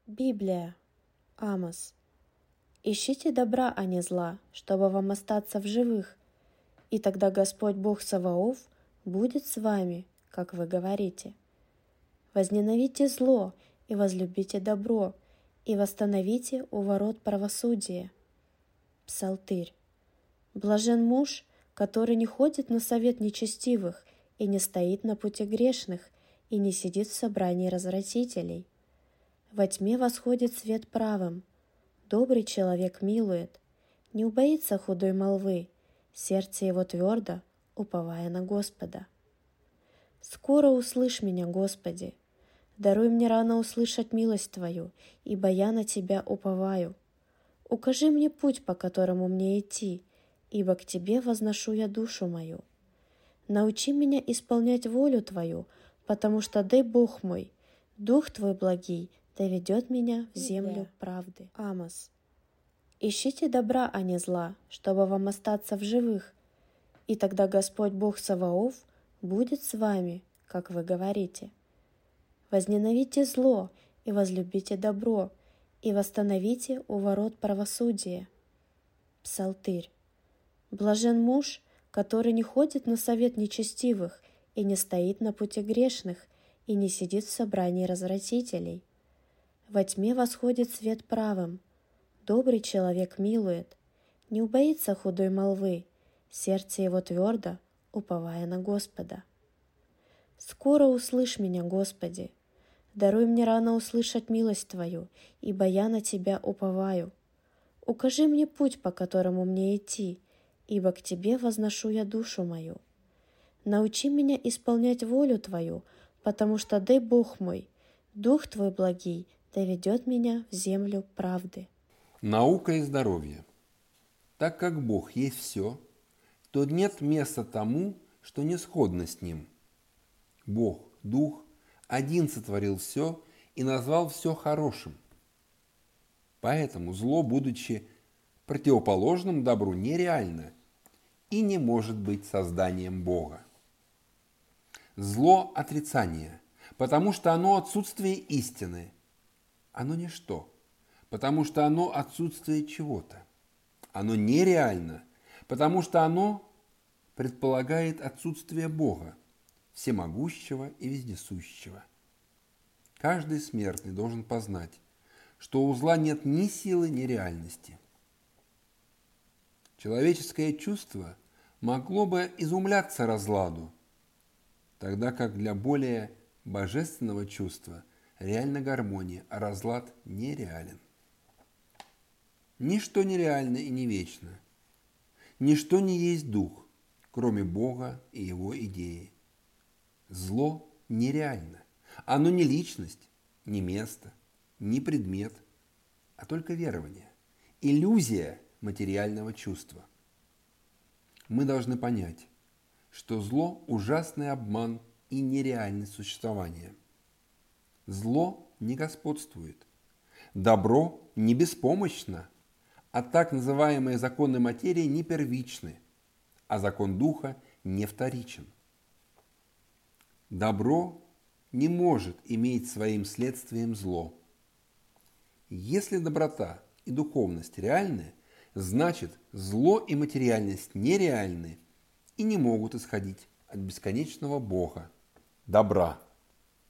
Библия. Амос. Ищите добра, а не зла, чтобы вам остаться в живых, и тогда Господь Бог Саваоф будет с вами, как вы говорите. Возненавидьте зло и возлюбите добро, и восстановите у ворот правосудие. Псалтырь. Блажен муж, который не ходит на совет нечестивых, и не стоит на пути грешных, и не сидит в собрании развратителей. Во тьме восходит свет правым, добрый человек милует, не убоится худой молвы, сердце его твердо, уповая на Господа. Скоро услышь меня, Господи, даруй мне рано услышать милость Твою, ибо я на Тебя уповаю. Укажи мне путь, по которому мне идти, ибо к Тебе возношу я душу мою. Научи меня исполнять волю Твою, потому что, дай Бог мой, Дух Твой благий доведет меня в землю правды. Амос. Ищите добра, а не зла, чтобы вам остаться в живых, и тогда Господь Бог Саваоф будет с вами, как вы говорите. Возненавидьте зло и возлюбите добро, и восстановите у ворот правосудие. Псалтырь. Блажен муж, который не ходит на совет нечестивых, и не стоит на пути грешных, и не сидит в собрании развратителей. Во тьме восходит свет правым, добрый человек милует, не убоится худой молвы, сердце его твердо, уповая на Господа. Скоро услышь меня, Господи, даруй мне рано услышать милость Твою, ибо я на Тебя уповаю. Укажи мне путь, по которому мне идти, ибо к Тебе возношу я душу мою. Научи меня исполнять волю Твою, потому что, дай Бог мой, Дух Твой благий доведет меня в землю правды. Наука и здоровье. Так как Бог есть все, то нет места тому, что не сходно с Ним. Бог, Дух, один сотворил все и назвал все хорошим. Поэтому зло, будучи противоположным добру, нереально и не может быть созданием Бога. Зло – отрицание, потому что оно отсутствие истины. Оно ничто, потому что оно отсутствие чего-то. Оно нереально, потому что оно предполагает отсутствие Бога, всемогущего и вездесущего. Каждый смертный должен познать, что у зла нет ни силы, ни реальности. Человеческое чувство могло бы изумляться разладу, тогда как для более божественного чувства реальна гармония, а разлад нереален. Ничто нереально и не вечно. Ничто не есть дух, кроме Бога и Его идеи. Зло нереально. Оно не личность, не место, не предмет, а только верование, иллюзия материального чувства. Мы должны понять, что зло – ужасный обман и нереальность существования. Зло не господствует, добро не беспомощно, а так называемые законы материи не первичны, а закон духа не вторичен. Добро не может иметь своим следствием зло. Если доброта и духовность реальны, значит зло и материальность нереальны и не могут исходить от бесконечного Бога, добра.